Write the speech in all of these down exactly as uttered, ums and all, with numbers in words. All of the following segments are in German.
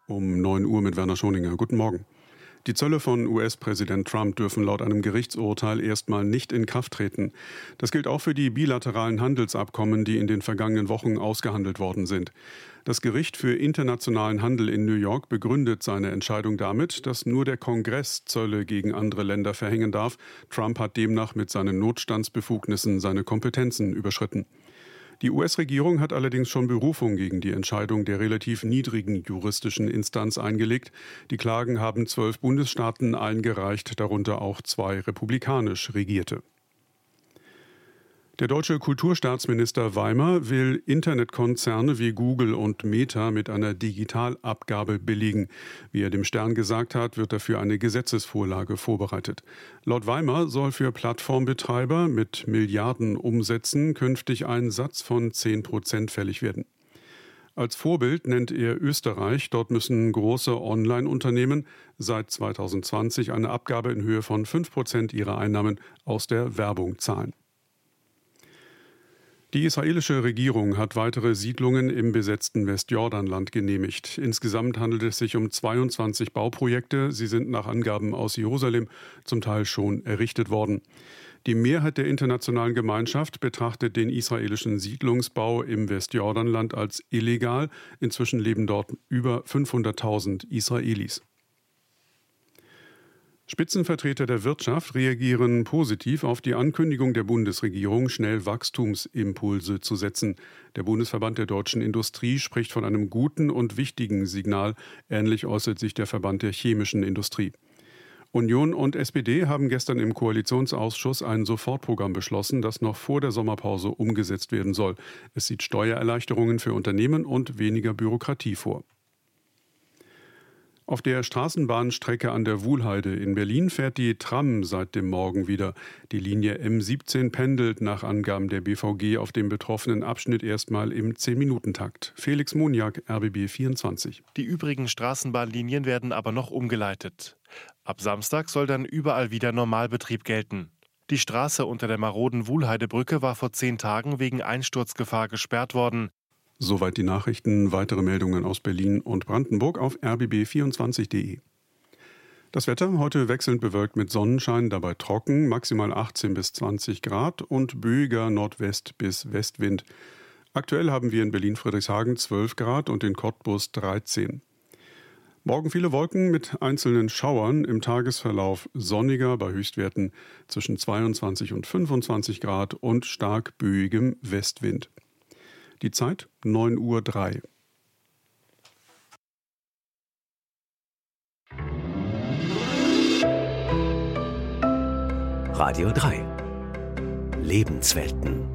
Um neun Uhr mit Werner Schoninger. Guten Morgen. Die Zölle von U S-Präsident Trump dürfen laut einem Gerichtsurteil erstmal nicht in Kraft treten. Das gilt auch für die bilateralen Handelsabkommen, die in den vergangenen Wochen ausgehandelt worden sind. Das Gericht für internationalen Handel in New York begründet seine Entscheidung damit, dass nur der Kongress Zölle gegen andere Länder verhängen darf. Trump hat demnach mit seinen Notstandsbefugnissen seine Kompetenzen überschritten. Die U S-Regierung hat allerdings schon Berufung gegen die Entscheidung der relativ niedrigen juristischen Instanz eingelegt. Die Klagen haben zwölf Bundesstaaten eingereicht, darunter auch zwei republikanisch regierte. Der deutsche Kulturstaatsminister Weimer will Internetkonzerne wie Google und Meta mit einer Digitalabgabe billigen. Wie er dem Stern gesagt hat, wird dafür eine Gesetzesvorlage vorbereitet. Laut Weimer soll für Plattformbetreiber mit Milliardenumsätzen künftig ein Satz von zehn Prozent fällig werden. Als Vorbild nennt er Österreich. Dort müssen große Online-Unternehmen seit zweitausendzwanzig eine Abgabe in Höhe von fünf Prozent ihrer Einnahmen aus der Werbung zahlen. Die israelische Regierung hat weitere Siedlungen im besetzten Westjordanland genehmigt. Insgesamt handelt es sich um zweiundzwanzig Bauprojekte. Sie sind nach Angaben aus Jerusalem zum Teil schon errichtet worden. Die Mehrheit der internationalen Gemeinschaft betrachtet den israelischen Siedlungsbau im Westjordanland als illegal. Inzwischen leben dort über fünfhunderttausend Israelis. Spitzenvertreter der Wirtschaft reagieren positiv auf die Ankündigung der Bundesregierung, schnell Wachstumsimpulse zu setzen. Der Bundesverband der deutschen Industrie spricht von einem guten und wichtigen Signal. Ähnlich äußert sich der Verband der chemischen Industrie. Union und S P D haben gestern im Koalitionsausschuss ein Sofortprogramm beschlossen, das noch vor der Sommerpause umgesetzt werden soll. Es sieht Steuererleichterungen für Unternehmen und weniger Bürokratie vor. Auf der Straßenbahnstrecke an der Wuhlheide in Berlin fährt die Tram seit dem Morgen wieder. Die Linie M siebzehn pendelt nach Angaben der B V G auf dem betroffenen Abschnitt erstmal im zehn-Minuten-Takt. Felix Moniak, R B B vierundzwanzig. Die übrigen Straßenbahnlinien werden aber noch umgeleitet. Ab Samstag soll dann überall wieder Normalbetrieb gelten. Die Straße unter der maroden Wuhlheidebrücke war vor zehn Tagen wegen Einsturzgefahr gesperrt worden. Soweit die Nachrichten. Weitere Meldungen aus Berlin und Brandenburg auf r b b vierundzwanzig punkt d e. Das Wetter heute wechselnd bewölkt mit Sonnenschein, dabei trocken, maximal achtzehn bis zwanzig Grad und böiger Nordwest- bis Westwind. Aktuell haben wir in Berlin-Friedrichshagen zwölf Grad und in Cottbus dreizehn. Morgen viele Wolken mit einzelnen Schauern, im Tagesverlauf sonniger bei Höchstwerten zwischen zweiundzwanzig und fünfundzwanzig Grad und stark böigem Westwind. Die Zeit neun Uhr drei. Radio drei. Lebenswelten.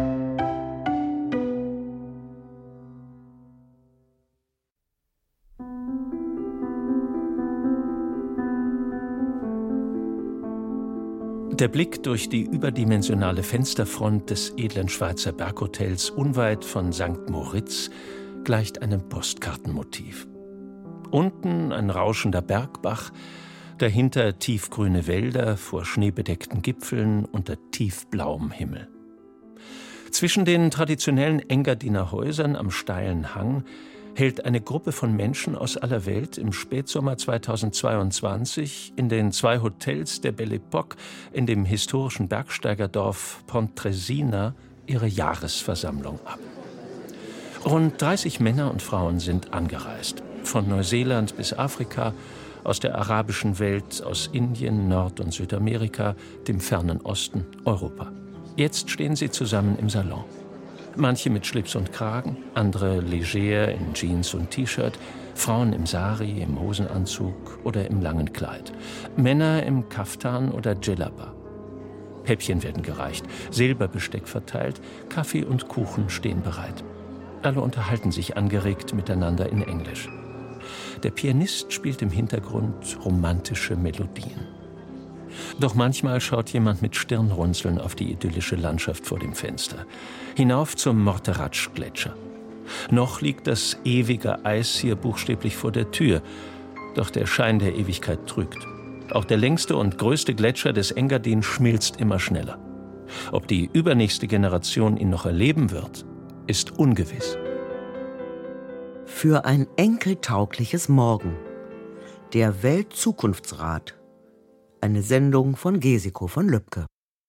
Der Blick durch die überdimensionale Fensterfront des edlen Schweizer Berghotels unweit von Sankt Moritz gleicht einem Postkartenmotiv. Unten ein rauschender Bergbach, dahinter tiefgrüne Wälder vor schneebedeckten Gipfeln unter tiefblauem Himmel. Zwischen den traditionellen Engadiner Häusern am steilen Hang hält eine Gruppe von Menschen aus aller Welt im Spätsommer zweitausendzweiundzwanzig in den zwei Hotels der Belle Époque in dem historischen Bergsteigerdorf Pontresina ihre Jahresversammlung ab. Rund dreißig Männer und Frauen sind angereist. Von Neuseeland bis Afrika, aus der arabischen Welt, aus Indien, Nord- und Südamerika, dem fernen Osten, Europa. Jetzt stehen sie zusammen im Salon. Manche mit Schlips und Kragen, andere leger in Jeans und T-Shirt, Frauen im Sari, im Hosenanzug oder im langen Kleid, Männer im Kaftan oder Djellaba. Häppchen werden gereicht, Silberbesteck verteilt, Kaffee und Kuchen stehen bereit. Alle unterhalten sich angeregt miteinander in Englisch. Der Pianist spielt im Hintergrund romantische Melodien. Doch manchmal schaut jemand mit Stirnrunzeln auf die idyllische Landschaft vor dem Fenster. Hinauf zum Morteratsch-Gletscher. Noch liegt das ewige Eis hier buchstäblich vor der Tür. Doch der Schein der Ewigkeit trügt. Auch der längste und größte Gletscher des Engadin schmilzt immer schneller. Ob die übernächste Generation ihn noch erleben wird, ist ungewiss. Für ein enkeltaugliches Morgen. Der Weltzukunftsrat. Eine Sendung von Gesiko von Lübcke.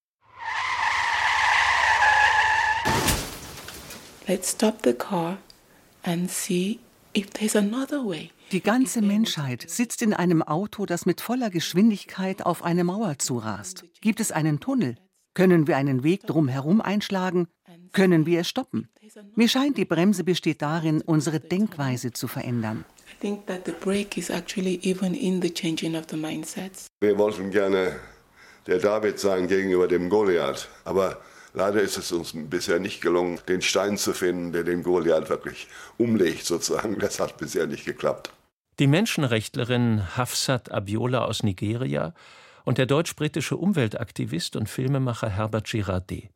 Let's stop the car and see if there's another way. Die ganze Menschheit sitzt in einem Auto, das mit voller Geschwindigkeit auf eine Mauer zurast. Gibt es einen Tunnel? Können wir einen Weg drumherum einschlagen? Können wir es stoppen? Mir scheint, die Bremse besteht darin, unsere Denkweise zu verändern. I think that the break is actually even in the changing of the mindsets. Wir wollten gerne der David sein gegenüber dem Goliath, aber leider ist es uns bisher nicht gelungen, den Stein zu finden, der den Goliath wirklich umlegt sozusagen. Das hat bisher nicht geklappt. Die Menschenrechtlerin Hafsat Abiola aus Nigeria und der deutsch-britische Umweltaktivist und Filmemacher Herbert Girardet.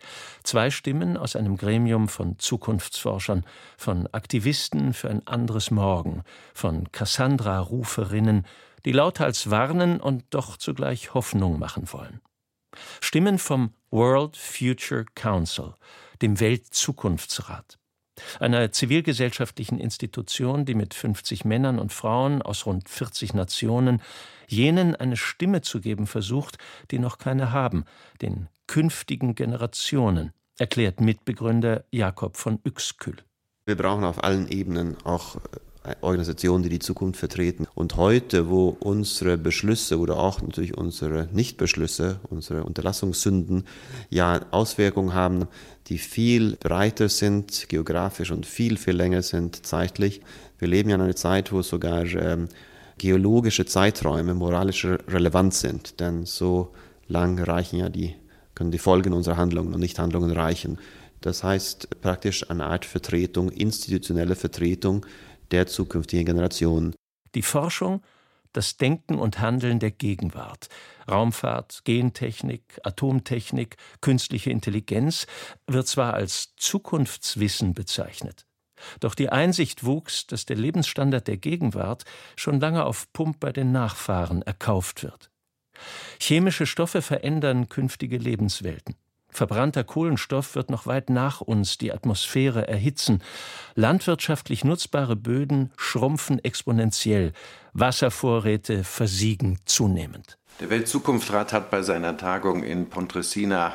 Zwei Stimmen aus einem Gremium von Zukunftsforschern, von Aktivisten für ein anderes Morgen, von Cassandra-Ruferinnen, die lauthals warnen und doch zugleich Hoffnung machen wollen. Stimmen vom World Future Council, dem Weltzukunftsrat, einer zivilgesellschaftlichen Institution, die mit fünfzig Männern und Frauen aus rund vierzig Nationen jenen eine Stimme zu geben versucht, die noch keine haben, den künftigen Generationen, erklärt Mitbegründer Jakob von Uexküll. Wir brauchen auf allen Ebenen auch Organisationen, die die Zukunft vertreten. Und heute, wo unsere Beschlüsse oder auch natürlich unsere Nichtbeschlüsse, unsere Unterlassungssünden ja Auswirkungen haben, die viel breiter sind, geografisch und viel, viel länger sind zeitlich. Wir leben ja in einer Zeit, wo sogar ähm, geologische Zeiträume moralische relevant sind. Denn so lang reichen ja die, können die Folgen unserer Handlungen und Nichthandlungen reichen. Das heißt praktisch eine Art Vertretung, institutionelle Vertretung der zukünftigen Generationen. Die Forschung, das Denken und Handeln der Gegenwart, Raumfahrt, Gentechnik, Atomtechnik, künstliche Intelligenz wird zwar als Zukunftswissen bezeichnet, doch die Einsicht wuchs, dass der Lebensstandard der Gegenwart schon lange auf Pump bei den Nachfahren erkauft wird. Chemische Stoffe verändern künftige Lebenswelten. Verbrannter Kohlenstoff wird noch weit nach uns die Atmosphäre erhitzen. Landwirtschaftlich nutzbare Böden schrumpfen exponentiell. Wasservorräte versiegen zunehmend. Der Weltzukunftsrat hat bei seiner Tagung in Pontresina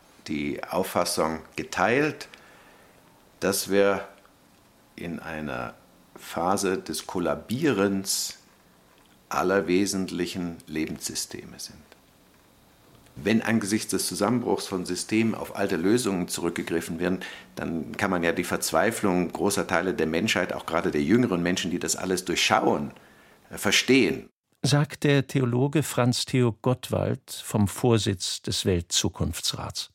die Auffassung geteilt, dass wir in einer Phase des Kollabierens aller wesentlichen Lebenssysteme sind. Wenn angesichts des Zusammenbruchs von Systemen auf alte Lösungen zurückgegriffen werden, dann kann man ja die Verzweiflung großer Teile der Menschheit, auch gerade der jüngeren Menschen, die das alles durchschauen, verstehen. Sagt der Theologe Franz Theo Gottwald vom Vorsitz des Weltzukunftsrats.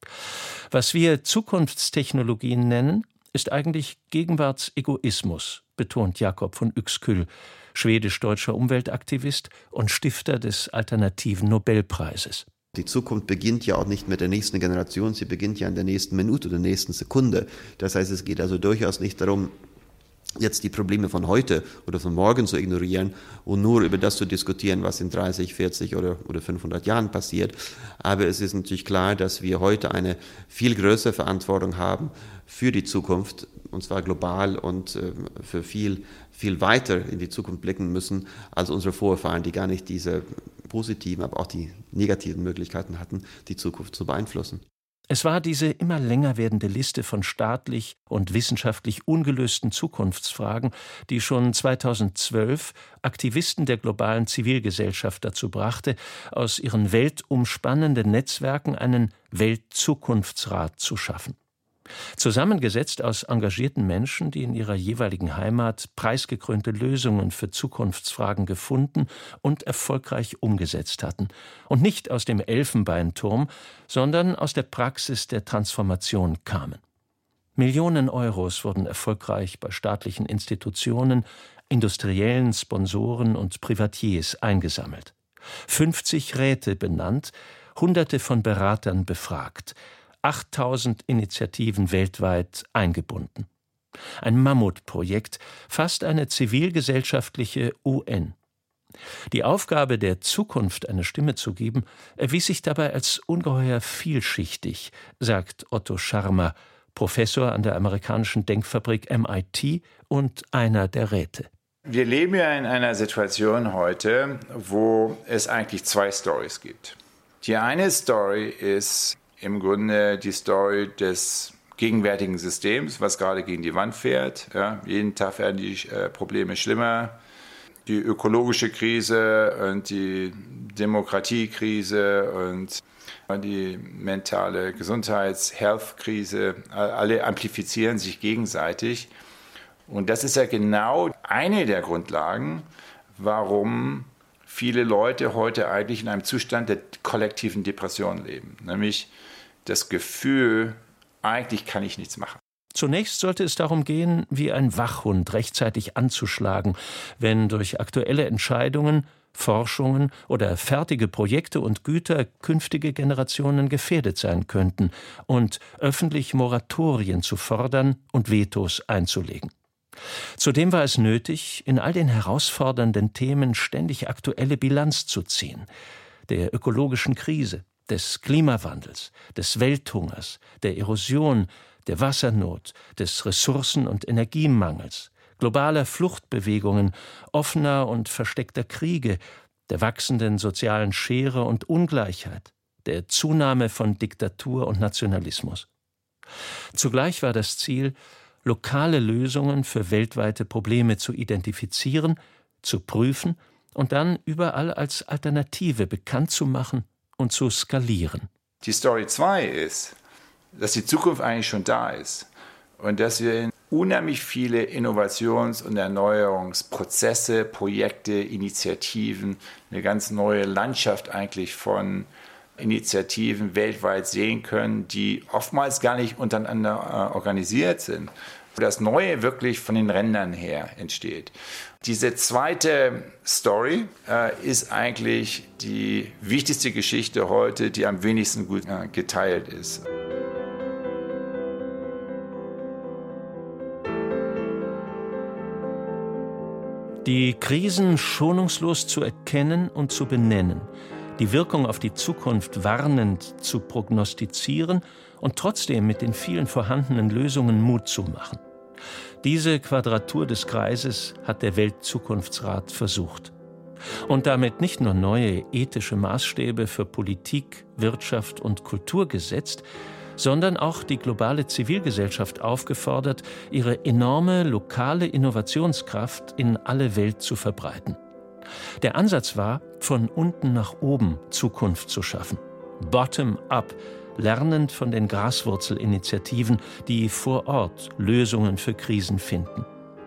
Was wir Zukunftstechnologien nennen, ist eigentlich Gegenwartsegoismus, betont Jakob von Uexküll, schwedisch-deutscher Umweltaktivist und Stifter des Alternativen Nobelpreises. Die Zukunft beginnt ja auch nicht mit der nächsten Generation, sie beginnt ja in der nächsten Minute oder nächsten Sekunde. Das heißt, es geht also durchaus nicht darum, jetzt die Probleme von heute oder von morgen zu ignorieren und nur über das zu diskutieren, was in dreißig, vierzig oder, oder fünfhundert Jahren passiert. Aber es ist natürlich klar, dass wir heute eine viel größere Verantwortung haben für die Zukunft, und zwar global und äh, für viel, viel weiter in die Zukunft blicken müssen, als unsere Vorfahren, die gar nicht diese positiven, aber auch die negativen Möglichkeiten hatten, die Zukunft zu beeinflussen. Es war diese immer länger werdende Liste von staatlich und wissenschaftlich ungelösten Zukunftsfragen, die schon zweitausendzwölf Aktivisten der globalen Zivilgesellschaft dazu brachte, aus ihren weltumspannenden Netzwerken einen Weltzukunftsrat zu schaffen. Zusammengesetzt aus engagierten Menschen, die in ihrer jeweiligen Heimat preisgekrönte Lösungen für Zukunftsfragen gefunden und erfolgreich umgesetzt hatten. Und nicht aus dem Elfenbeinturm, sondern aus der Praxis der Transformation kamen. Millionen Euros wurden erfolgreich bei staatlichen Institutionen, industriellen Sponsoren und Privatiers eingesammelt. fünfzig Räte benannt, Hunderte von Beratern befragt, achttausend Initiativen weltweit eingebunden. Ein Mammutprojekt, fast eine zivilgesellschaftliche U N. Die Aufgabe, der Zukunft eine Stimme zu geben, erwies sich dabei als ungeheuer vielschichtig, sagt Otto Scharmer, Professor an der amerikanischen Denkfabrik M I T und einer der Räte. Wir leben ja in einer Situation heute, wo es eigentlich zwei Storys gibt. Die eine Story ist im Grunde die Story des gegenwärtigen Systems, was gerade gegen die Wand fährt. Ja, jeden Tag werden die äh, Probleme schlimmer. Die ökologische Krise und die Demokratiekrise und die mentale Gesundheits-Health-Krise, alle amplifizieren sich gegenseitig. Und das ist ja genau eine der Grundlagen, warum viele Leute heute eigentlich in einem Zustand der kollektiven Depression leben. Nämlich das Gefühl, eigentlich kann ich nichts machen. Zunächst sollte es darum gehen, wie ein Wachhund rechtzeitig anzuschlagen, wenn durch aktuelle Entscheidungen, Forschungen oder fertige Projekte und Güter künftige Generationen gefährdet sein könnten und öffentlich Moratorien zu fordern und Vetos einzulegen. Zudem war es nötig, in all den herausfordernden Themen ständig aktuelle Bilanz zu ziehen. Der ökologischen Krise, des Klimawandels, des Welthungers, der Erosion, der Wassernot, des Ressourcen- und Energiemangels, globaler Fluchtbewegungen, offener und versteckter Kriege, der wachsenden sozialen Schere und Ungleichheit, der Zunahme von Diktatur und Nationalismus. Zugleich war das Ziel, lokale Lösungen für weltweite Probleme zu identifizieren, zu prüfen und dann überall als Alternative bekannt zu machen und zu skalieren. Die Story zwei ist, dass die Zukunft eigentlich schon da ist und dass wir unheimlich viele Innovations- und Erneuerungsprozesse, Projekte, Initiativen, eine ganz neue Landschaft eigentlich von Initiativen weltweit sehen können, die oftmals gar nicht untereinander äh, organisiert sind. Das Neue wirklich von den Rändern her entsteht. Diese zweite Story äh, ist eigentlich die wichtigste Geschichte heute, die am wenigsten gut äh, geteilt ist. Die Krisen schonungslos zu erkennen und zu benennen, die Wirkung auf die Zukunft warnend zu prognostizieren und trotzdem mit den vielen vorhandenen Lösungen Mut zu machen. Diese Quadratur des Kreises hat der Weltzukunftsrat versucht. Und damit nicht nur neue ethische Maßstäbe für Politik, Wirtschaft und Kultur gesetzt, sondern auch die globale Zivilgesellschaft aufgefordert, ihre enorme lokale Innovationskraft in alle Welt zu verbreiten. Der Ansatz war, von unten nach oben Zukunft zu schaffen. Bottom-up, lernend von den Graswurzelinitiativen, die vor Ort Lösungen für Krisen finden.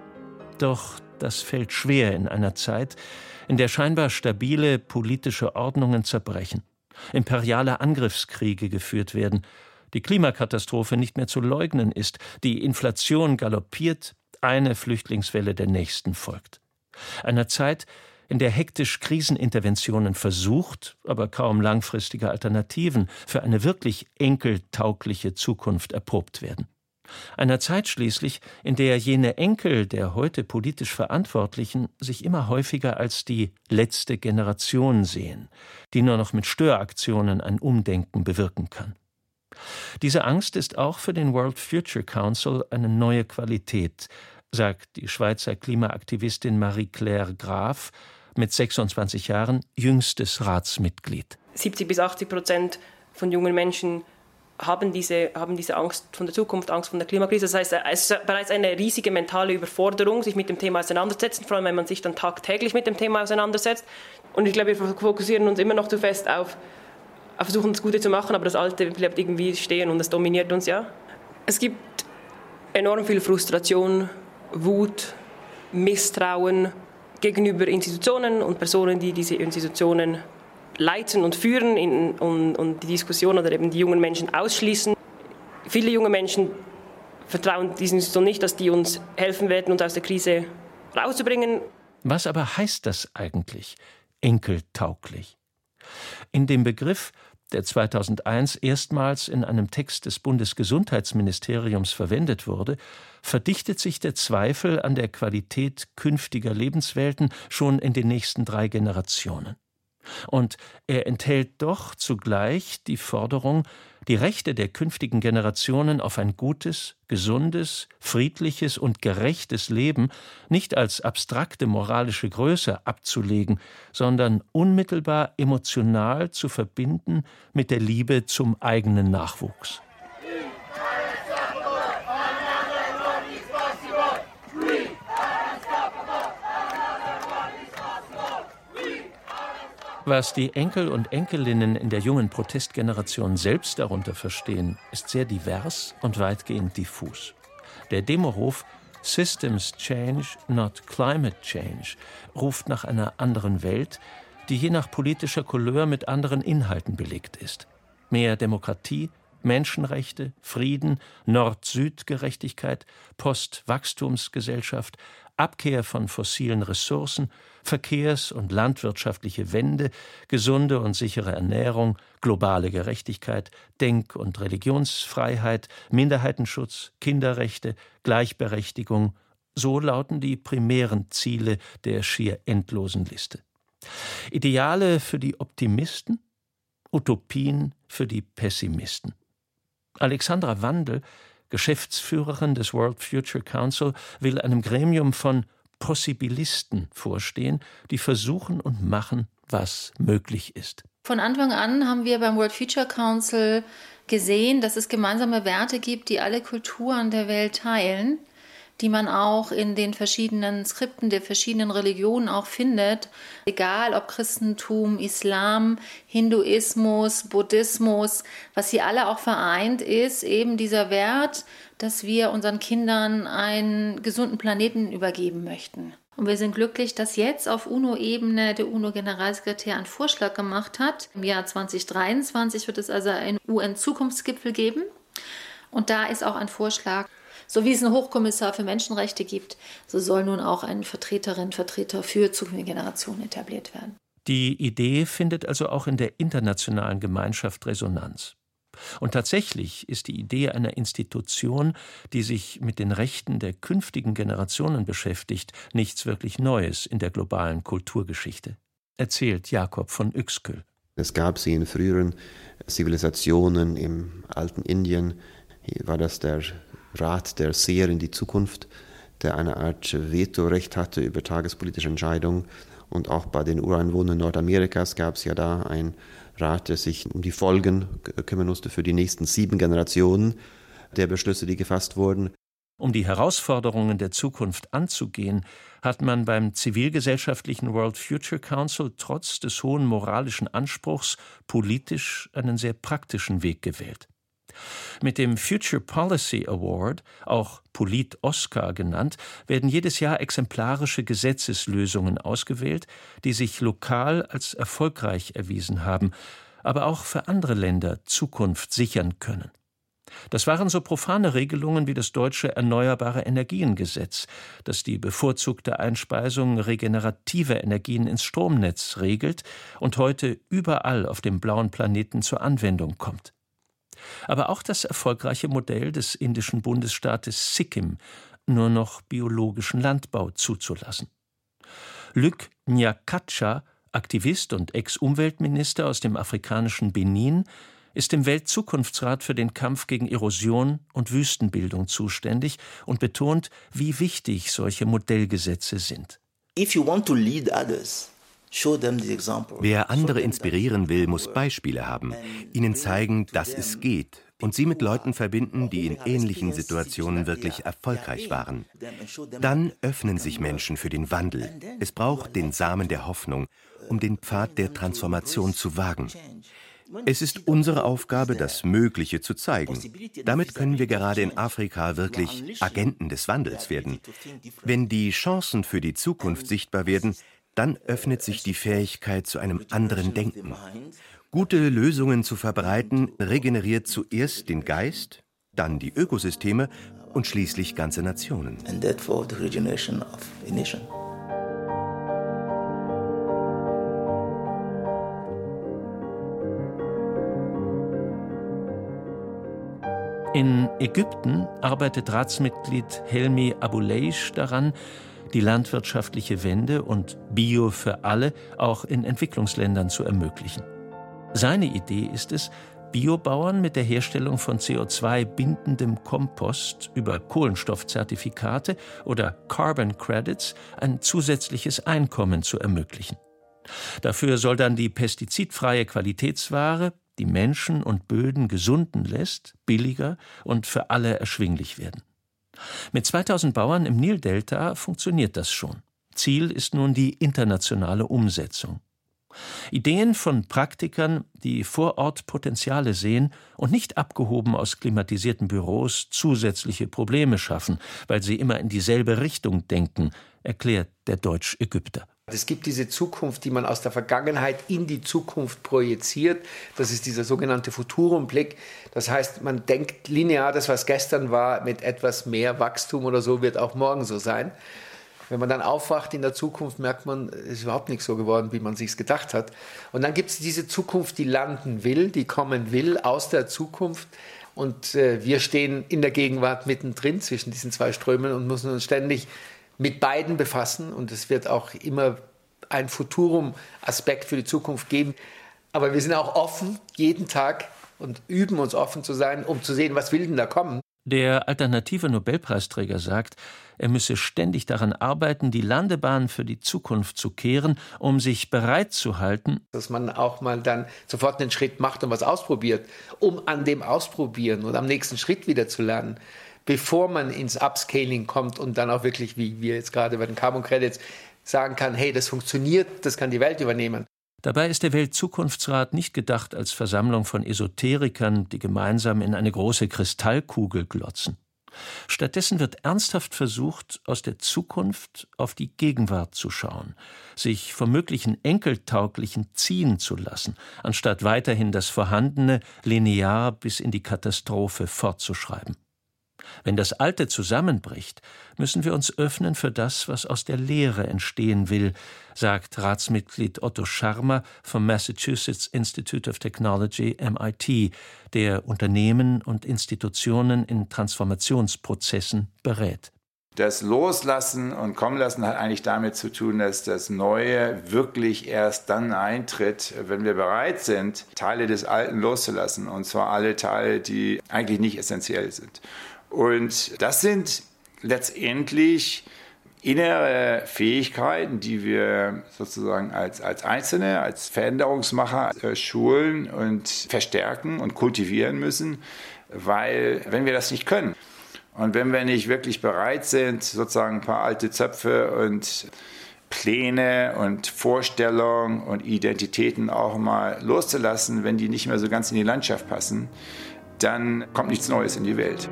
Doch das fällt schwer in einer Zeit, in der scheinbar stabile politische Ordnungen zerbrechen, imperiale Angriffskriege geführt werden, die Klimakatastrophe nicht mehr zu leugnen ist, die Inflation galoppiert, eine Flüchtlingswelle der nächsten folgt. Einer Zeit, in der hektisch Kriseninterventionen versucht, aber kaum langfristige Alternativen für eine wirklich enkeltaugliche Zukunft erprobt werden. Einer Zeit schließlich, in der jene Enkel der heute politisch Verantwortlichen sich immer häufiger als die letzte Generation sehen, die nur noch mit Störaktionen ein Umdenken bewirken kann. Diese Angst ist auch für den World Future Council eine neue Qualität, sagt die Schweizer Klimaaktivistin Marie-Claire Graf, mit sechsundzwanzig Jahren jüngstes Ratsmitglied. siebzig bis achtzig Prozent von jungen Menschen haben diese, haben diese Angst von der Zukunft, Angst von der Klimakrise. Das heißt, es ist bereits eine riesige mentale Überforderung, sich mit dem Thema auseinanderzusetzen, vor allem wenn man sich dann tagtäglich mit dem Thema auseinandersetzt. Und ich glaube, wir fokussieren uns immer noch zu fest auf, auf versuchen, das Gute zu machen, aber das Alte bleibt irgendwie stehen und das dominiert uns, ja. Es gibt enorm viel Frustration, Wut, Misstrauen gegenüber Institutionen und Personen, die diese Institutionen leiten und führen in, und, und die Diskussion oder eben die jungen Menschen ausschließen. Viele junge Menschen vertrauen diesen Institutionen nicht, dass die uns helfen werden, uns aus der Krise rauszubringen. Was aber heißt das eigentlich, enkeltauglich? In dem Begriff, der zweitausendeins erstmals in einem Text des Bundesgesundheitsministeriums verwendet wurde, verdichtet sich der Zweifel an der Qualität künftiger Lebenswelten schon in den nächsten drei Generationen. Und er enthält doch zugleich die Forderung, die Rechte der künftigen Generationen auf ein gutes, gesundes, friedliches und gerechtes Leben nicht als abstrakte moralische Größe abzulegen, sondern unmittelbar emotional zu verbinden mit der Liebe zum eigenen Nachwuchs. Was die Enkel und Enkelinnen in der jungen Protestgeneration selbst darunter verstehen, ist sehr divers und weitgehend diffus. Der Demoruf Systems Change, not Climate Change ruft nach einer anderen Welt, die je nach politischer Couleur mit anderen Inhalten belegt ist. Mehr Demokratie, Menschenrechte, Frieden, Nord-Süd-Gerechtigkeit, Post-Wachstumsgesellschaft, Abkehr von fossilen Ressourcen, Verkehrs- und landwirtschaftliche Wende, gesunde und sichere Ernährung, globale Gerechtigkeit, Denk- und Religionsfreiheit, Minderheitenschutz, Kinderrechte, Gleichberechtigung, so lauten die primären Ziele der schier endlosen Liste. Ideale für die Optimisten, Utopien für die Pessimisten. Alexandra Wandel, Geschäftsführerin des World Future Council, will einem Gremium von Possibilisten vorstehen, die versuchen und machen, was möglich ist. Von Anfang an haben wir beim World Future Council gesehen, dass es gemeinsame Werte gibt, die alle Kulturen der Welt teilen, die man auch in den verschiedenen Skripten der verschiedenen Religionen auch findet, egal ob Christentum, Islam, Hinduismus, Buddhismus, was sie alle auch vereint, ist eben dieser Wert, dass wir unseren Kindern einen gesunden Planeten übergeben möchten. Und wir sind glücklich, dass jetzt auf UNO-Ebene der UNO-Generalsekretär einen Vorschlag gemacht hat. Im Jahr zwanzig dreiundzwanzig wird es also einen U N-Zukunftsgipfel geben. Und da ist auch ein Vorschlag, so wie es einen Hochkommissar für Menschenrechte gibt, so soll nun auch ein Vertreterin, Vertreter für zukünftige Generationen etabliert werden. Die Idee findet also auch in der internationalen Gemeinschaft Resonanz. Und tatsächlich ist die Idee einer Institution, die sich mit den Rechten der künftigen Generationen beschäftigt, nichts wirklich Neues in der globalen Kulturgeschichte, erzählt Jakob von Uexküll. Es gab sie in früheren Zivilisationen im alten Indien. Hier war das der Rat der Seher in die Zukunft, der eine Art Vetorecht hatte über tagespolitische Entscheidungen. Und auch bei den Ureinwohnern Nordamerikas gab es ja da einen Rat, der sich um die Folgen kümmern musste für die nächsten sieben Generationen der Beschlüsse, die gefasst wurden. Um die Herausforderungen der Zukunft anzugehen, hat man beim zivilgesellschaftlichen World Future Council trotz des hohen moralischen Anspruchs politisch einen sehr praktischen Weg gewählt. Mit dem Future Policy Award, auch Polit-Oscar genannt, werden jedes Jahr exemplarische Gesetzeslösungen ausgewählt, die sich lokal als erfolgreich erwiesen haben, aber auch für andere Länder Zukunft sichern können. Das waren so profane Regelungen wie das deutsche Erneuerbare Energiengesetz, das die bevorzugte Einspeisung regenerativer Energien ins Stromnetz regelt und heute überall auf dem blauen Planeten zur Anwendung kommt. Aber auch das erfolgreiche Modell des indischen Bundesstaates Sikkim, nur noch biologischen Landbau zuzulassen. Luc Nyakacha, Aktivist und Ex-Umweltminister aus dem afrikanischen Benin, ist im Weltzukunftsrat für den Kampf gegen Erosion und Wüstenbildung zuständig und betont, wie wichtig solche Modellgesetze sind. If you want to lead others, wer andere inspirieren will, muss Beispiele haben, ihnen zeigen, dass es geht und sie mit Leuten verbinden, die in ähnlichen Situationen wirklich erfolgreich waren. Dann öffnen sich Menschen für den Wandel. Es braucht den Samen der Hoffnung, um den Pfad der Transformation zu wagen. Es ist unsere Aufgabe, das Mögliche zu zeigen. Damit können wir gerade in Afrika wirklich Agenten des Wandels werden. Wenn die Chancen für die Zukunft sichtbar werden, dann öffnet sich die Fähigkeit zu einem anderen Denken. Gute Lösungen zu verbreiten, regeneriert zuerst den Geist, dann die Ökosysteme und schließlich ganze Nationen. In Ägypten arbeitet Ratsmitglied Helmi Abuleish daran, die landwirtschaftliche Wende und Bio für alle auch in Entwicklungsländern zu ermöglichen. Seine Idee ist es, Biobauern mit der Herstellung von C O zwei bindendem Kompost über Kohlenstoffzertifikate oder Carbon Credits ein zusätzliches Einkommen zu ermöglichen. Dafür soll dann die pestizidfreie Qualitätsware, die Menschen und Böden gesunden lässt, billiger und für alle erschwinglich werden. Mit zweitausend Bauern im Nildelta funktioniert das schon. Ziel ist nun die internationale Umsetzung. Ideen von Praktikern, die vor Ort Potenziale sehen und nicht abgehoben aus klimatisierten Büros zusätzliche Probleme schaffen, weil sie immer in dieselbe Richtung denken, erklärt der Deutsch-Ägypter. Es gibt diese Zukunft, die man aus der Vergangenheit in die Zukunft projiziert. Das ist dieser sogenannte Futurumblick. Das heißt, man denkt linear, das, was gestern war, mit etwas mehr Wachstum oder so, wird auch morgen so sein. Wenn man dann aufwacht in der Zukunft, merkt man, es ist überhaupt nicht so geworden, wie man sich gedacht hat. Und dann gibt es diese Zukunft, die landen will, die kommen will aus der Zukunft. Und äh, wir stehen in der Gegenwart mittendrin zwischen diesen zwei Strömen und müssen uns ständig mit beiden befassen. Und es wird auch immer ein Futurum-Aspekt für die Zukunft geben. Aber wir sind auch offen jeden Tag und üben uns offen zu sein, um zu sehen, was will denn da kommen. Der alternative Nobelpreisträger sagt, er müsse ständig daran arbeiten, die Landebahn für die Zukunft zu kehren, um sich bereit zu halten. Dass man auch mal dann sofort einen Schritt macht und was ausprobiert, um an dem Ausprobieren und am nächsten Schritt wieder zu lernen, bevor man ins Upscaling kommt und dann auch wirklich, wie wir jetzt gerade bei den Carbon Credits, sagen kann, hey, das funktioniert, das kann die Welt übernehmen. Dabei ist der Weltzukunftsrat nicht gedacht als Versammlung von Esoterikern, die gemeinsam in eine große Kristallkugel glotzen. Stattdessen wird ernsthaft versucht, aus der Zukunft auf die Gegenwart zu schauen, sich vom möglichen Enkeltauglichen ziehen zu lassen, anstatt weiterhin das Vorhandene linear bis in die Katastrophe fortzuschreiben. Wenn das Alte zusammenbricht, müssen wir uns öffnen für das, was aus der Leere entstehen will, sagt Ratsmitglied Otto Scharmer vom Massachusetts Institute of Technology, M I T, der Unternehmen und Institutionen in Transformationsprozessen berät. Das Loslassen und Kommenlassen hat eigentlich damit zu tun, dass das Neue wirklich erst dann eintritt, wenn wir bereit sind, Teile des Alten loszulassen, und zwar alle Teile, die eigentlich nicht essentiell sind. Und das sind letztendlich innere Fähigkeiten, die wir sozusagen als, als Einzelne, als Veränderungsmacher äh, schulen und verstärken und kultivieren müssen, weil wenn wir das nicht können und wenn wir nicht wirklich bereit sind, sozusagen ein paar alte Zöpfe und Pläne und Vorstellungen und Identitäten auch mal loszulassen, wenn die nicht mehr so ganz in die Landschaft passen, dann kommt nichts Neues in die Welt.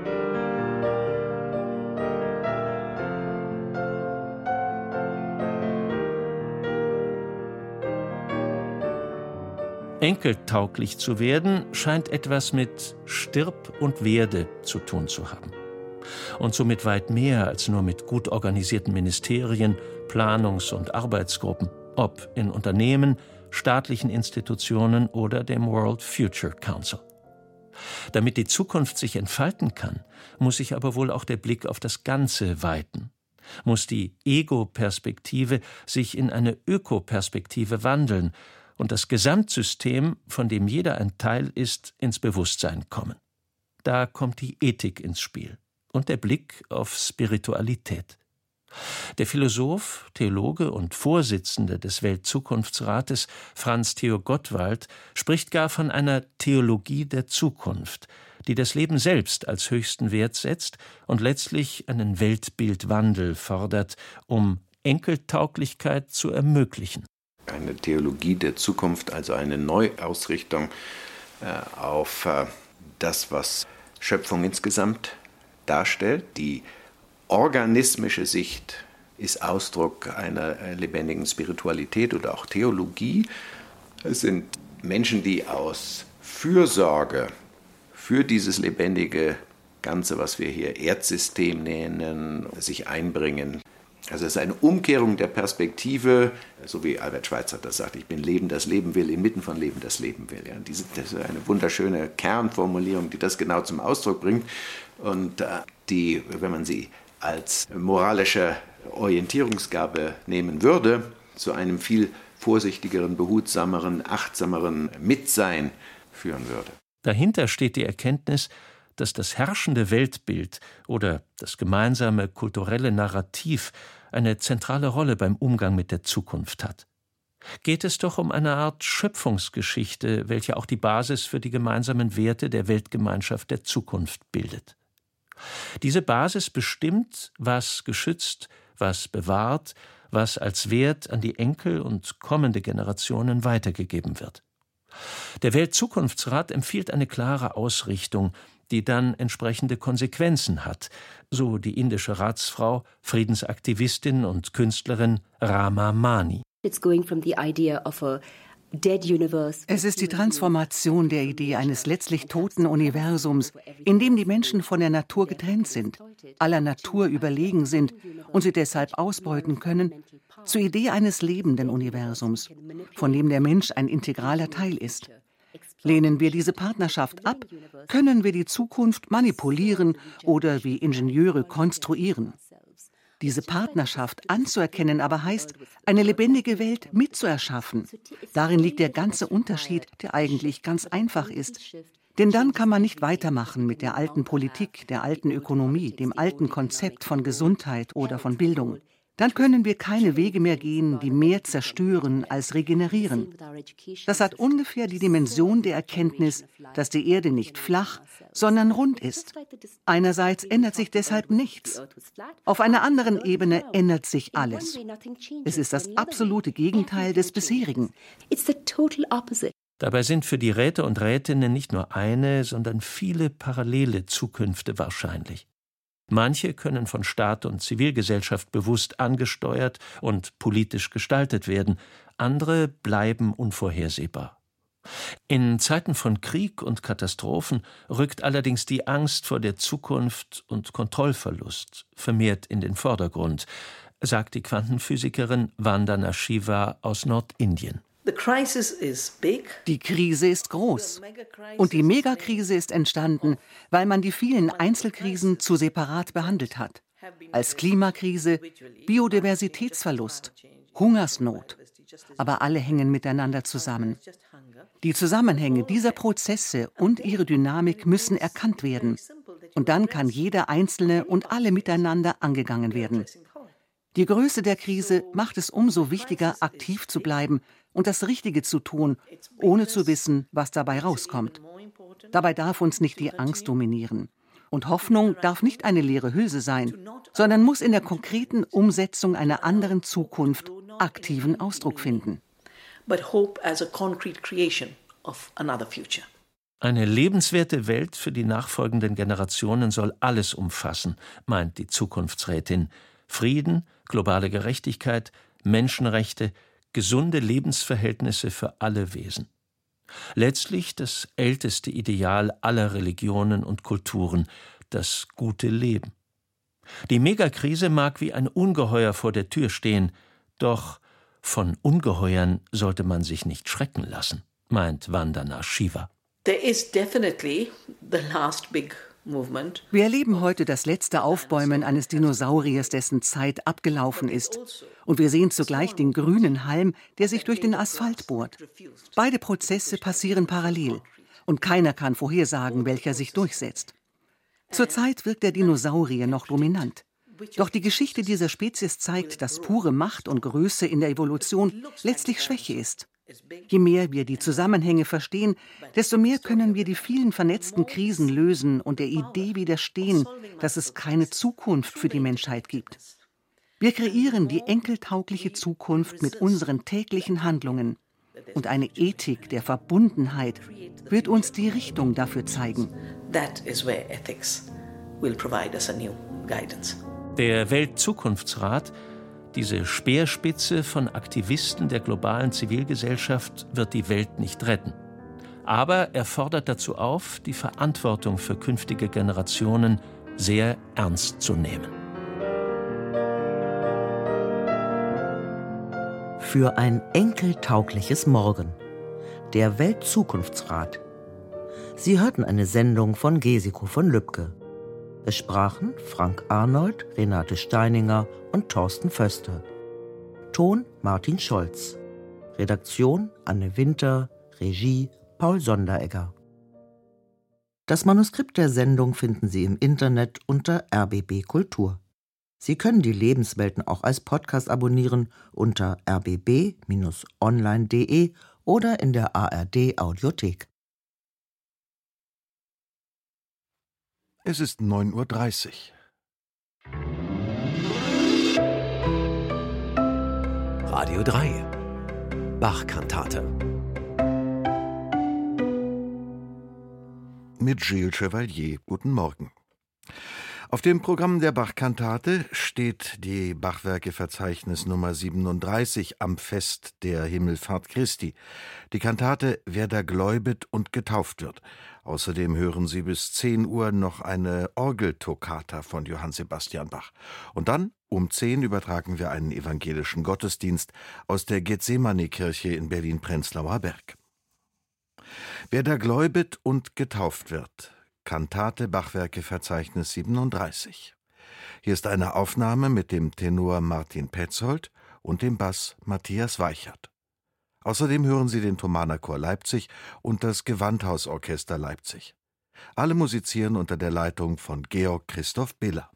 Enkeltauglich zu werden, scheint etwas mit Stirb und Werde zu tun zu haben. Und somit weit mehr als nur mit gut organisierten Ministerien, Planungs- und Arbeitsgruppen, ob in Unternehmen, staatlichen Institutionen oder dem World Future Council. Damit die Zukunft sich entfalten kann, muss sich aber wohl auch der Blick auf das Ganze weiten. Muss die Ego-Perspektive sich in eine Öko-Perspektive wandeln und das Gesamtsystem, von dem jeder ein Teil ist, ins Bewusstsein kommen. Da kommt die Ethik ins Spiel und der Blick auf Spiritualität. Der Philosoph, Theologe und Vorsitzende des Weltzukunftsrates, Franz Theo Gottwald, spricht gar von einer Theologie der Zukunft, die das Leben selbst als höchsten Wert setzt und letztlich einen Weltbildwandel fordert, um Enkeltauglichkeit zu ermöglichen. Eine Theologie der Zukunft, also eine Neuausrichtung äh, auf äh, das, was Schöpfung insgesamt darstellt. Die organismische Sicht ist Ausdruck einer äh, lebendigen Spiritualität oder auch Theologie. Es sind Menschen, die aus Fürsorge für dieses lebendige Ganze, was wir hier Erdsystem nennen, sich einbringen. Also es ist eine Umkehrung der Perspektive, so wie Albert Schweitzer das sagt, ich bin Leben, das Leben will, inmitten von Leben, das Leben will. Ja, diese, das ist eine wunderschöne Kernformulierung, die das genau zum Ausdruck bringt und die, wenn man sie als moralische Orientierungsgabe nehmen würde, zu einem viel vorsichtigeren, behutsameren, achtsameren Mitsein führen würde. Dahinter steht die Erkenntnis, dass das herrschende Weltbild oder das gemeinsame kulturelle Narrativ eine zentrale Rolle beim Umgang mit der Zukunft hat. Geht es doch um eine Art Schöpfungsgeschichte, welche auch die Basis für die gemeinsamen Werte der Weltgemeinschaft der Zukunft bildet. Diese Basis bestimmt, was geschützt, was bewahrt, was als Wert an die Enkel und kommende Generationen weitergegeben wird. Der Weltzukunftsrat empfiehlt eine klare Ausrichtung, die dann entsprechende Konsequenzen hat, so die indische Ratsfrau, Friedensaktivistin und Künstlerin Rama Mani. It's going from the idea of a dead universe. Es ist die Transformation der Idee eines letztlich toten Universums, in dem die Menschen von der Natur getrennt sind, aller Natur überlegen sind und sie deshalb ausbeuten können, zur Idee eines lebenden Universums, von dem der Mensch ein integraler Teil ist. Lehnen wir diese Partnerschaft ab, können wir die Zukunft manipulieren oder wie Ingenieure konstruieren. Diese Partnerschaft anzuerkennen aber heißt, eine lebendige Welt mitzuerschaffen. Darin liegt der ganze Unterschied, der eigentlich ganz einfach ist. Denn dann kann man nicht weitermachen mit der alten Politik, der alten Ökonomie, dem alten Konzept von Gesundheit oder von Bildung. Dann können wir keine Wege mehr gehen, die mehr zerstören als regenerieren. Das hat ungefähr die Dimension der Erkenntnis, dass die Erde nicht flach, sondern rund ist. Einerseits ändert sich deshalb nichts. Auf einer anderen Ebene ändert sich alles. Es ist das absolute Gegenteil des bisherigen. Dabei sind für die Räte und Rätinnen nicht nur eine, sondern viele parallele Zukünfte wahrscheinlich. Manche können von Staat und Zivilgesellschaft bewusst angesteuert und politisch gestaltet werden, andere bleiben unvorhersehbar. In Zeiten von Krieg und Katastrophen rückt allerdings die Angst vor der Zukunft und Kontrollverlust vermehrt in den Vordergrund, sagt die Quantenphysikerin Vandana Shiva aus Nordindien. Die Krise ist groß. Und die Megakrise ist entstanden, weil man die vielen Einzelkrisen zu separat behandelt hat. Als Klimakrise, Biodiversitätsverlust, Hungersnot. Aber alle hängen miteinander zusammen. Die Zusammenhänge dieser Prozesse und ihre Dynamik müssen erkannt werden. Und dann kann jeder Einzelne und alle miteinander angegangen werden. Die Größe der Krise macht es umso wichtiger, aktiv zu bleiben und das Richtige zu tun, ohne zu wissen, was dabei rauskommt. Dabei darf uns nicht die Angst dominieren. Und Hoffnung darf nicht eine leere Hülse sein, sondern muss in der konkreten Umsetzung einer anderen Zukunft aktiven Ausdruck finden. Eine lebenswerte Welt für die nachfolgenden Generationen soll alles umfassen, meint die Zukunftsrätin. Frieden, globale Gerechtigkeit, Menschenrechte, gesunde Lebensverhältnisse für alle Wesen. Letztlich das älteste Ideal aller Religionen und Kulturen, das gute Leben. Die Megakrise mag wie ein Ungeheuer vor der Tür stehen, doch von Ungeheuern sollte man sich nicht schrecken lassen, meint Vandana Shiva. There is definitely the last big Wir erleben heute das letzte Aufbäumen eines Dinosauriers, dessen Zeit abgelaufen ist. Und wir sehen zugleich den grünen Halm, der sich durch den Asphalt bohrt. Beide Prozesse passieren parallel. Und keiner kann vorhersagen, welcher sich durchsetzt. Zurzeit wirkt der Dinosaurier noch dominant. Doch die Geschichte dieser Spezies zeigt, dass pure Macht und Größe in der Evolution letztlich Schwäche ist. Je mehr wir die Zusammenhänge verstehen, desto mehr können wir die vielen vernetzten Krisen lösen und der Idee widerstehen, dass es keine Zukunft für die Menschheit gibt. Wir kreieren die enkeltaugliche Zukunft mit unseren täglichen Handlungen. Und eine Ethik der Verbundenheit wird uns die Richtung dafür zeigen. Der Weltzukunftsrat, diese Speerspitze von Aktivisten der globalen Zivilgesellschaft, wird die Welt nicht retten. Aber er fordert dazu auf, die Verantwortung für künftige Generationen sehr ernst zu nehmen. Für ein enkeltaugliches Morgen. Der Weltzukunftsrat. Sie hörten eine Sendung von Gesiko von Lübcke. Es sprachen Frank Arnold, Renate Steininger und Thorsten Föste. Ton Martin Scholz. Redaktion Anne Winter. Regie Paul Sonderegger. Das Manuskript der Sendung finden Sie im Internet unter R B B Kultur. Sie können die Lebenswelten auch als Podcast abonnieren unter r b b Bindestrich online punkt de oder in der A R D Audiothek. Es ist neun Uhr dreißig. Radio drei. Bach-Kantate. Mit Gilles Chevalier. Guten Morgen. Auf dem Programm der Bach-Kantate steht die Bachwerkeverzeichnis Nummer siebenunddreißig am Fest der Himmelfahrt Christi. Die Kantate Wer da gläubet und getauft wird. Außerdem hören Sie bis zehn Uhr noch eine Orgeltoccata von Johann Sebastian Bach. Und dann um zehn übertragen wir einen evangelischen Gottesdienst aus der Gethsemane-Kirche in Berlin-Prenzlauer Berg. Wer da gläubet und getauft wird. Kantate Bachwerkeverzeichnis siebenunddreißig. Hier ist eine Aufnahme mit dem Tenor Martin Petzold und dem Bass Matthias Weichert. Außerdem hören Sie den Thomaner Chor Leipzig und das Gewandhausorchester Leipzig. Alle musizieren unter der Leitung von Georg Christoph Biller.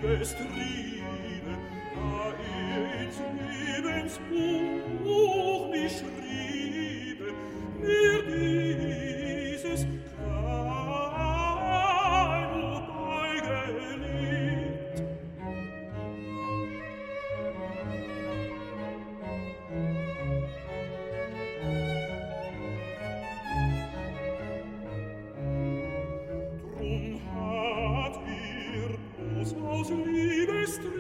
Liebestriebe, da er ins Lebensbuch mich schriebe, mir dieses klein und beigelegt. Drum hat er bloß aus Liebestriebe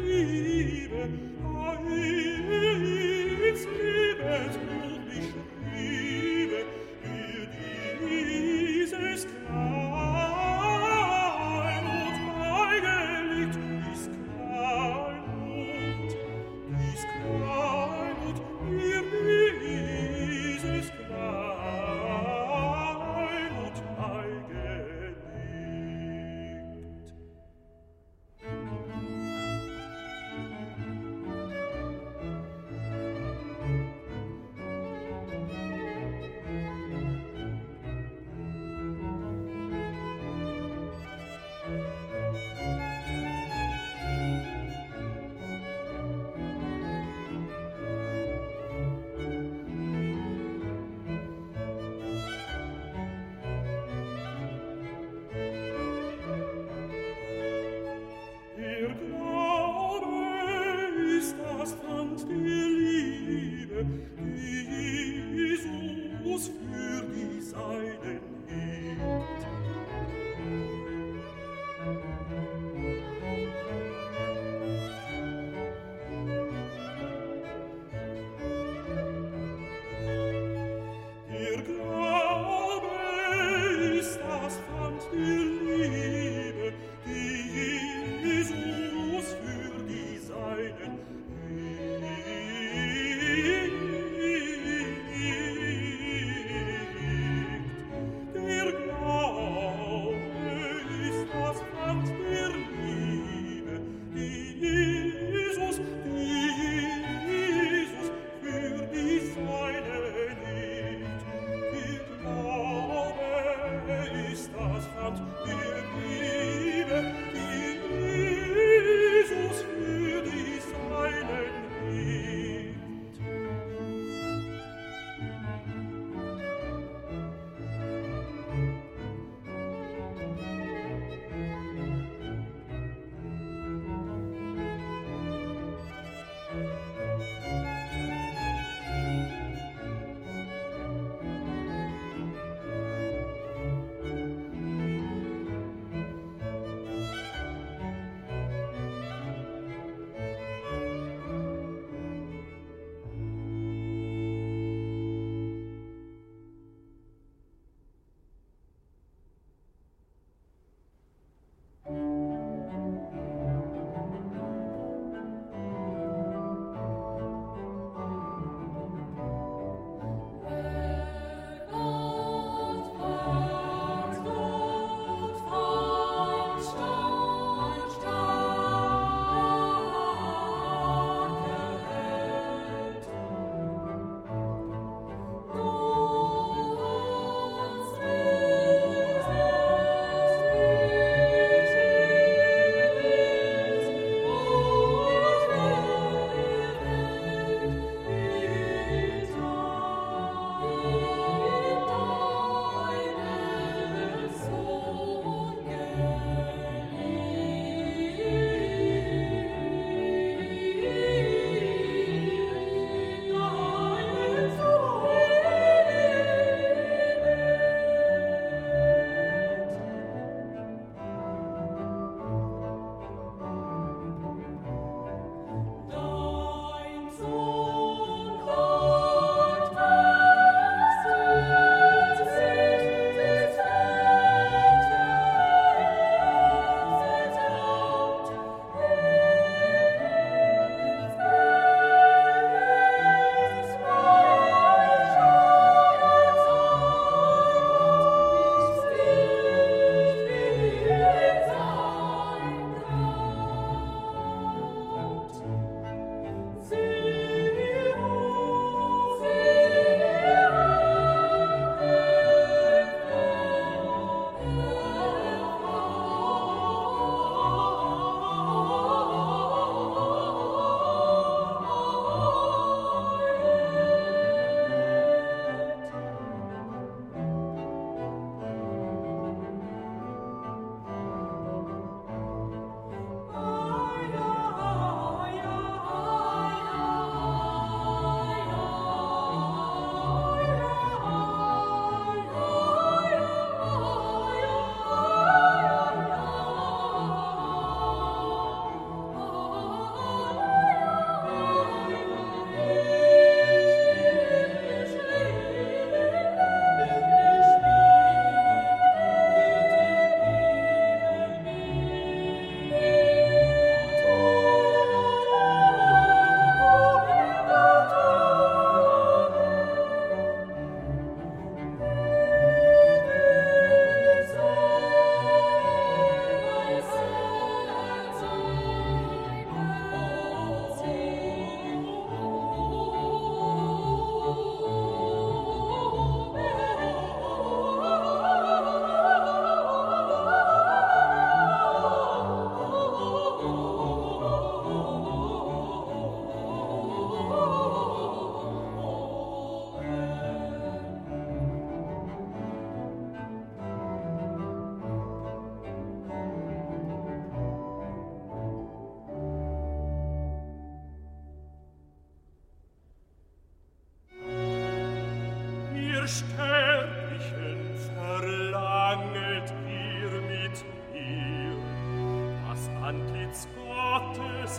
Gottes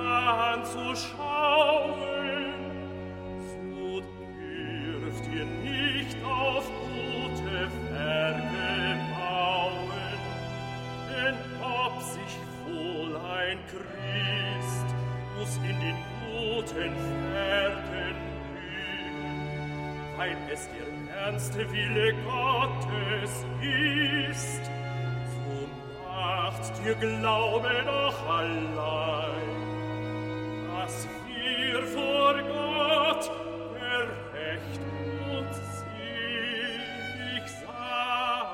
anzuschauen. So dürft ihr nicht auf gute Werke bauen, denn ob sich wohl ein Christ muss in den guten Werken üben, weil es der ernste Wille Gottes ist. So macht dir Glaube doch allein, dass wir vor Gott gerecht und selig sein.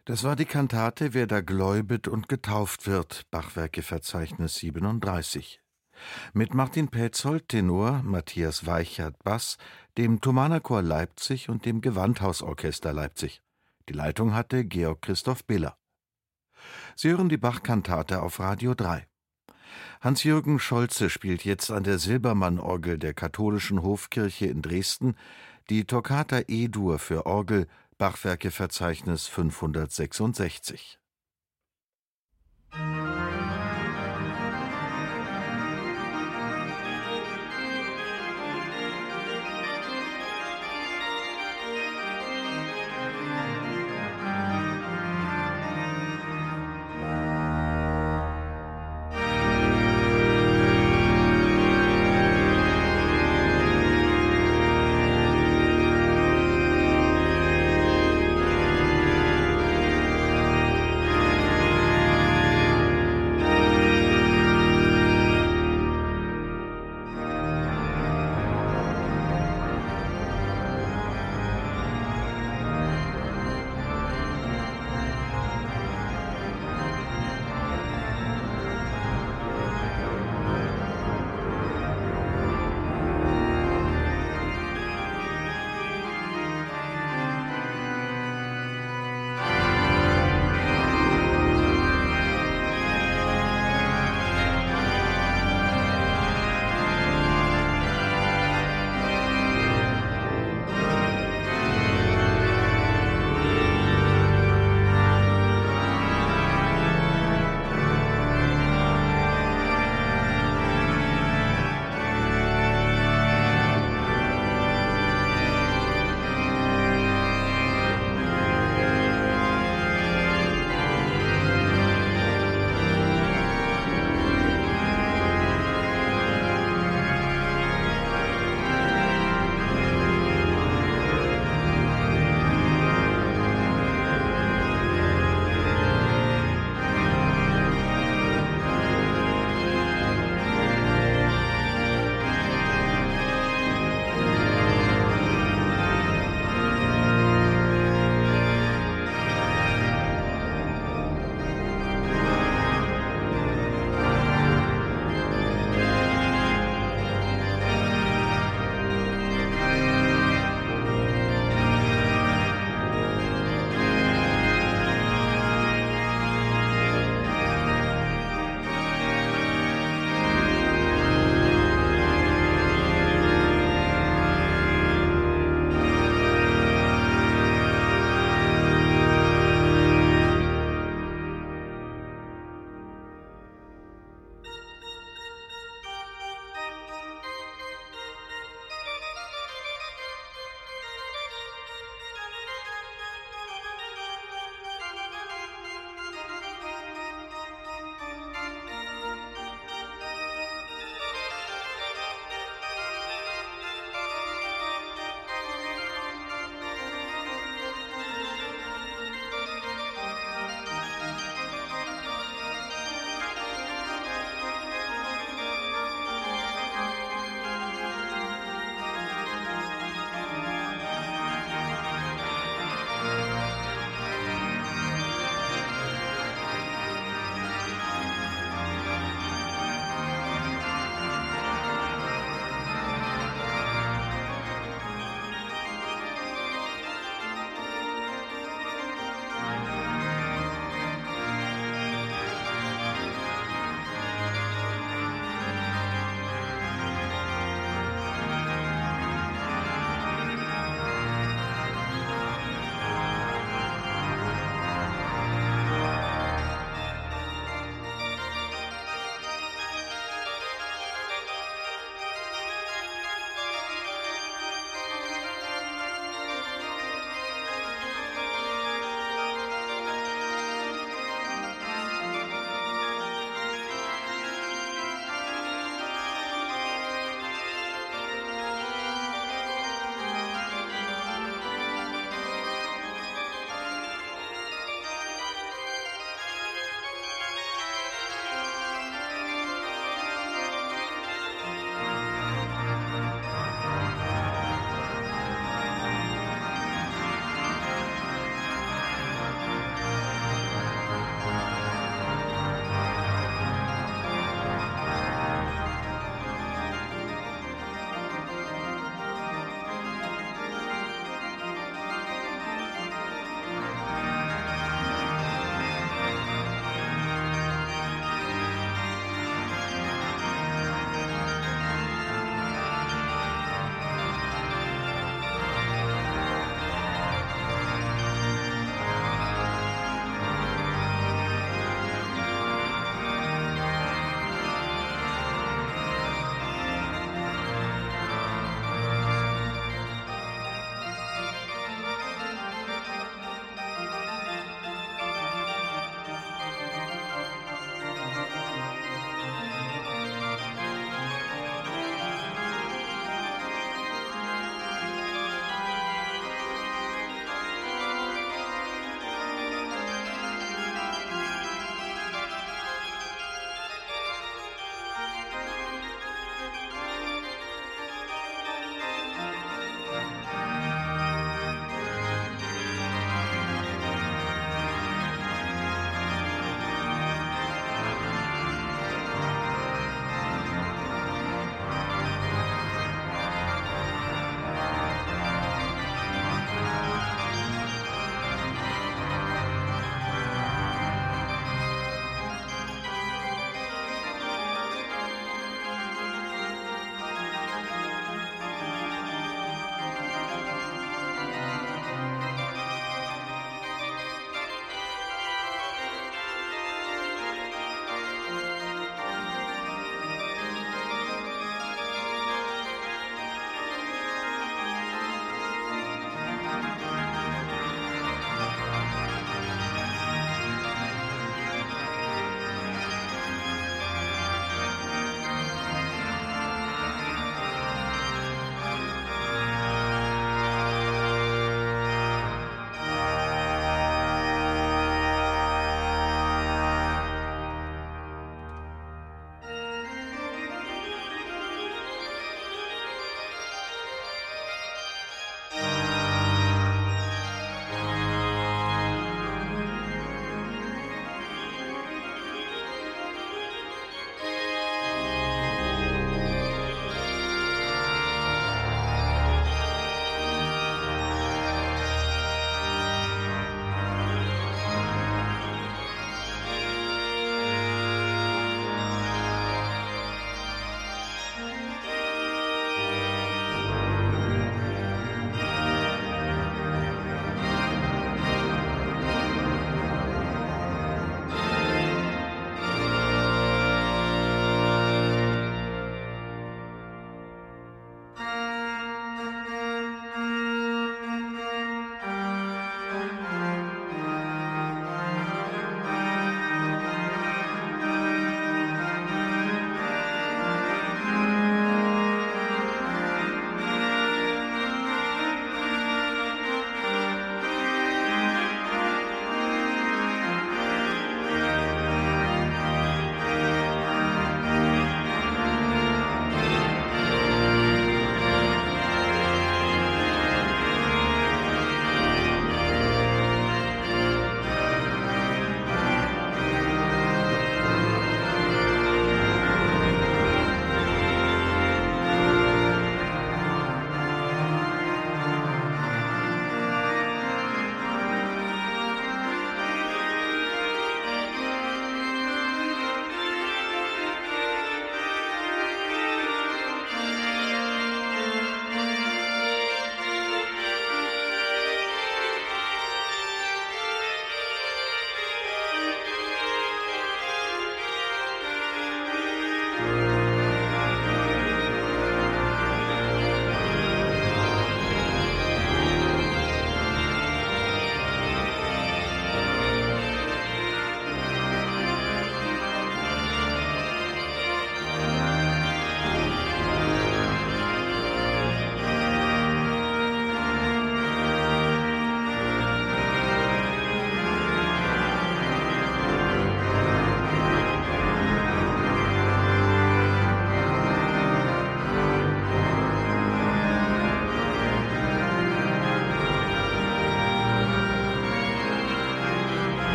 Das war die Kantate Wer da gläubet und getauft wird, Bachwerkeverzeichnis siebenunddreißig. Mit Martin Petzold Tenor, Matthias Weichert Bass, dem Thomanerchor Leipzig und dem Gewandhausorchester Leipzig. Die Leitung hatte Georg Christoph Biller. Sie hören die Bachkantate auf Radio drei. Hans-Jürgen Scholze spielt jetzt an der Silbermann-Orgel der katholischen Hofkirche in Dresden die Toccata E-Dur für Orgel, Bachwerkeverzeichnis fünfhundertsechsundsechzig.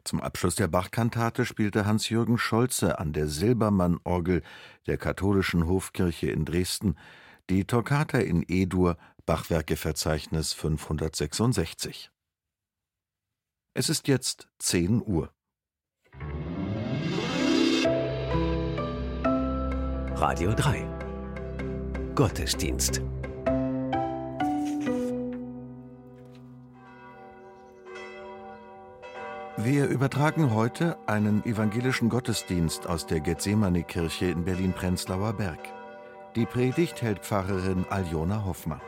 Zum Abschluss der Bach-Kantate spielte Hans-Jürgen Scholze an der Silbermann-Orgel der katholischen Hofkirche in Dresden die Toccata in E-Dur, Bachwerkeverzeichnis fünfhundertsechsundsechzig. Es ist jetzt zehn Uhr. Radio drei. Gottesdienst. Wir übertragen heute einen evangelischen Gottesdienst aus der Gethsemane-Kirche in Berlin-Prenzlauer Berg. Die Predigt hält Pfarrerin Aljona Hoffmann.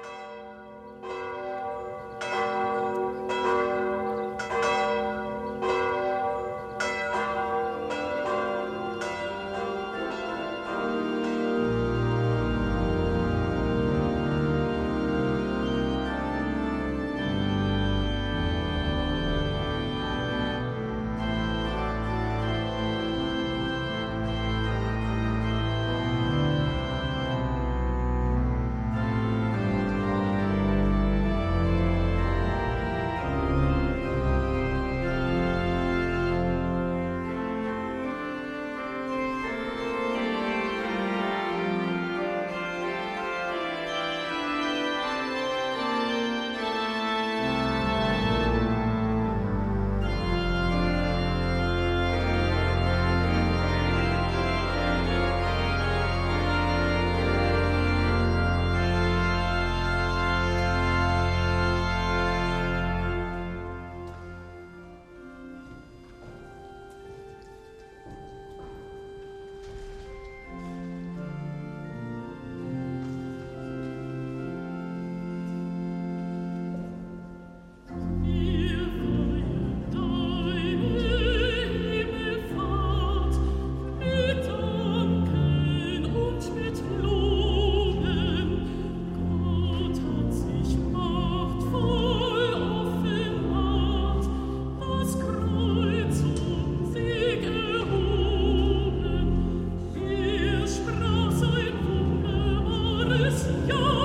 Ja.